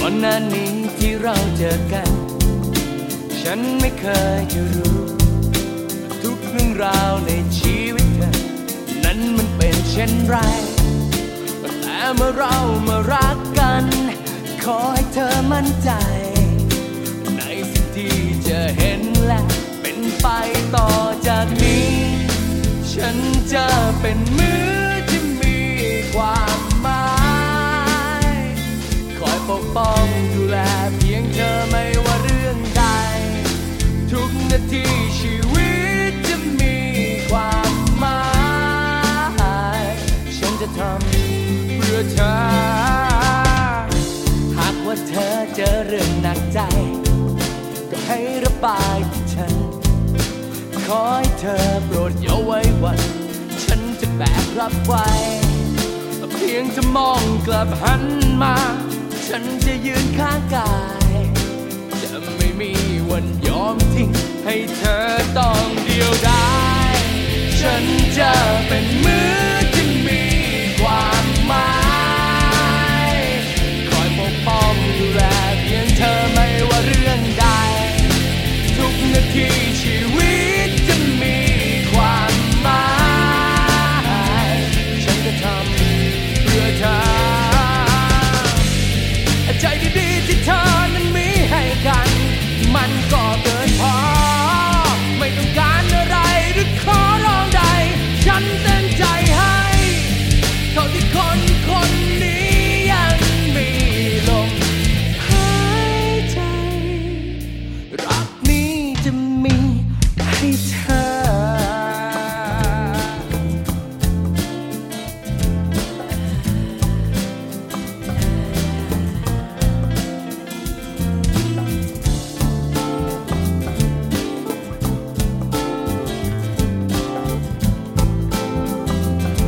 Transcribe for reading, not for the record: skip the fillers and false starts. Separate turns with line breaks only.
อนหน้านี้ที่เราเจอกันฉันไม่เคยจะรู้ทุกเรื่องราวในชีวิตเธอนั้นมันเป็นเช่นไรแต่เมื่อเรามารักกันขอให้เธอมั่นใจในสิ่งที่จะเห็นและเป็นไปต่อจากนี้ฉันจะเป็นมือที่มีความหมายคอยปกป้องดูแลเพียงเธอไม่ว่าเรื่องใดทุกนาทีชีวิตจะมีความหมายฉันจะทำเพื่อเธอหากว่าเธอเจอเรื่องหนักใจก็ให้ระบายที่ฉันขอให้เธอโปรดอย่าไว้วันฉันจะแบกรับไว้เพียงจะมองกลับหันมาฉันจะยืนข้างกายจะไม่มีวันยอมทิ้งให้เธอต้องเดียวดายฉันจะเป็นมือที่มีความหมายคอยปกป้องดูแลเพียงเธอไม่ว่าเรื่องใดทุกนาทีชีวิตจะมีความหมายฉันจะทำเพื่อเธอใจดีๆที่เธอ